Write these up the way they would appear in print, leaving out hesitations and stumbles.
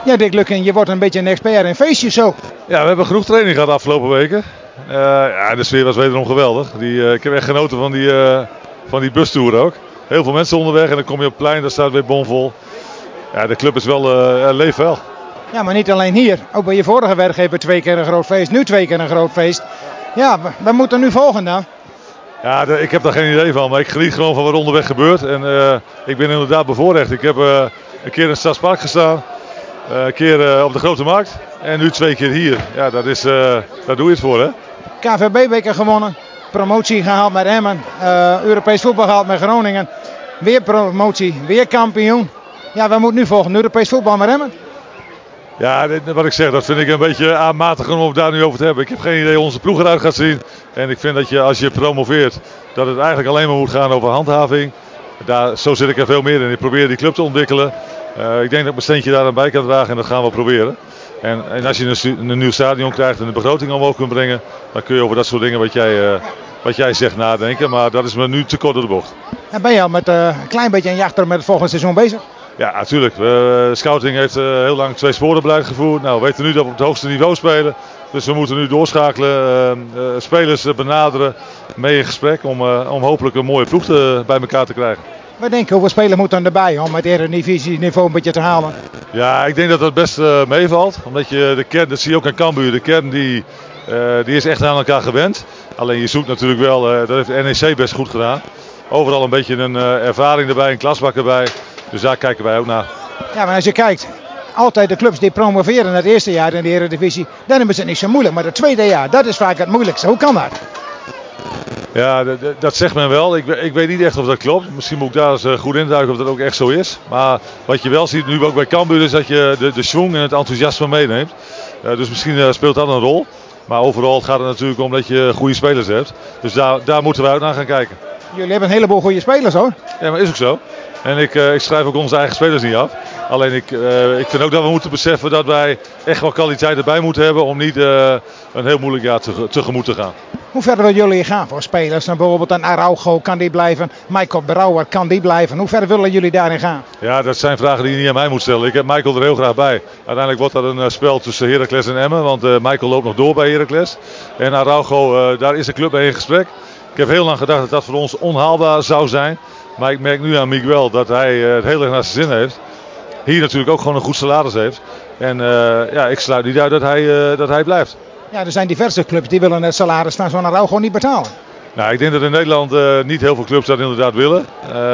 Ja, Dick Lukken, je wordt een beetje een expert in feestjes ook. Ja, we hebben genoeg training gehad de afgelopen weken. Ja, de sfeer was wederom geweldig. Ik heb echt genoten van die bustour ook. Heel veel mensen onderweg en dan kom je op het plein, daar staat weer bomvol. Ja, de club is wel, leeft wel. Ja, maar niet alleen hier. Ook bij je vorige werkgever 2 keer een groot feest, nu 2 keer een groot feest. Ja, we moeten nu volgen dan. Ja, ik heb daar geen idee van, maar ik geniet gewoon van wat onderweg gebeurt. En ik ben inderdaad bevoorrecht. Ik heb een keer in het Stadspark gestaan, een keer op de Grote Markt en nu 2 keer hier. Ja, daar doe je het voor, hè. KVB-beker gewonnen, promotie gehaald met Emmen, Europees voetbal gehaald met Groningen. Weer promotie, weer kampioen. Ja, we moeten nu volgen, Europees voetbal met Emmen. Ja, wat ik zeg, dat vind ik een beetje aanmatigend om het daar nu over te hebben. Ik heb geen idee hoe onze ploeg eruit gaat zien. En ik vind dat je als je promoveert, dat het eigenlijk alleen maar moet gaan over handhaving. Zo zit ik er veel meer in. Ik probeer die club te ontwikkelen. Ik denk dat ik mijn steentje daar aan bij kan dragen en dat gaan we proberen. En als je een nieuw stadion krijgt en de begroting omhoog kunt brengen, dan kun je over dat soort dingen wat jij zegt nadenken. Maar dat is me nu te kort door de bocht. En ben je al met een klein beetje een jachter met het volgende seizoen bezig? Ja, natuurlijk. Scouting heeft heel lang 2 sporenbeleid gevoerd. Nou, we weten nu dat we op het hoogste niveau spelen. Dus we moeten nu doorschakelen, spelers benaderen, mee in gesprek om hopelijk een mooie ploeg bij elkaar te krijgen. We denken, hoeveel spelers moeten erbij om het Eredivisie niveau een beetje te halen? Ja, ik denk dat dat best meevalt. Omdat je de kern, dat zie je ook aan Cambuur, de kern die is echt aan elkaar gewend. Alleen je zoekt natuurlijk wel, dat heeft NEC best goed gedaan. Overal een beetje een ervaring erbij, een klasbak erbij. Dus daar kijken wij ook naar. Ja, maar als je kijkt, altijd de clubs die promoveren het eerste jaar in de Eredivisie, dan hebben ze het niet zo moeilijk. Maar het tweede jaar, dat is vaak het moeilijkste. Hoe kan dat? Ja, dat zegt men wel. Ik weet niet echt of dat klopt. Misschien moet ik daar eens goed induiken of dat ook echt zo is. Maar wat je wel ziet nu ook bij Cambuur is dat je de schwung en het enthousiasme meeneemt. Dus misschien speelt dat een rol. Maar overal gaat het natuurlijk om dat je goede spelers hebt. Dus daar moeten we uit naar gaan kijken. Jullie hebben een heleboel goede spelers hoor. Ja, maar is ook zo. En ik schrijf ook onze eigen spelers niet af. Alleen ik vind ook dat we moeten beseffen dat wij echt wel kwaliteit erbij moeten hebben om niet een heel moeilijk jaar tegemoet te gaan. Hoe verder willen jullie gaan voor spelers? Dan bijvoorbeeld een Araujo, kan die blijven? Michael Brouwer, kan die blijven? Hoe ver willen jullie daarin gaan? Ja, dat zijn vragen die je niet aan mij moet stellen. Ik heb Michael er heel graag bij. Uiteindelijk wordt dat een spel tussen Heracles en Emmen. Want Michael loopt nog door bij Heracles. En Araujo, daar is de club mee in gesprek. Ik heb heel lang gedacht dat dat voor ons onhaalbaar zou zijn. Maar ik merk nu aan Miguel dat hij het heel erg naar zijn zin heeft. Hier natuurlijk ook gewoon een goed salaris heeft. En ja, ik sluit niet uit dat hij blijft. Ja, er zijn diverse clubs die willen het salaris van zo'n Araujo niet betalen. Nou, ik denk dat in Nederland niet heel veel clubs dat inderdaad willen.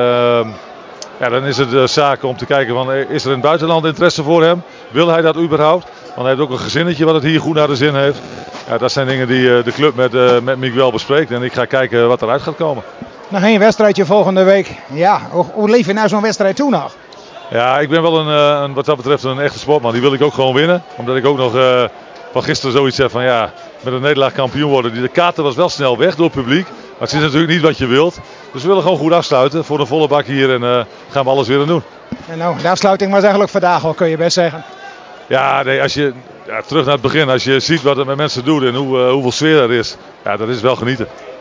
Ja, dan is het zaak om te kijken van, is er in het buitenland interesse voor hem? Wil hij dat überhaupt? Want hij heeft ook een gezinnetje wat het hier goed naar de zin heeft. Ja, dat zijn dingen die de club met Miguel bespreekt. En ik ga kijken wat eruit gaat komen. Nog één wedstrijdje volgende week. Ja, hoe leef je nou zo'n wedstrijd toe nog? Ja, ik ben wel wat dat betreft een echte sportman. Die wil ik ook gewoon winnen. Omdat ik ook nog van gisteren zoiets heb van ja, met een nederlaag kampioen worden. De kaarten was wel snel weg door het publiek. Maar het is natuurlijk niet wat je wilt. Dus we willen gewoon goed afsluiten voor een volle bak hier. En gaan we alles weer aan doen. En nou, de afsluiting was eigenlijk vandaag al, kun je best zeggen. Ja, nee, als je terug naar het begin. Als je ziet wat het met mensen doet en hoeveel sfeer er is. Ja, dat is wel genieten.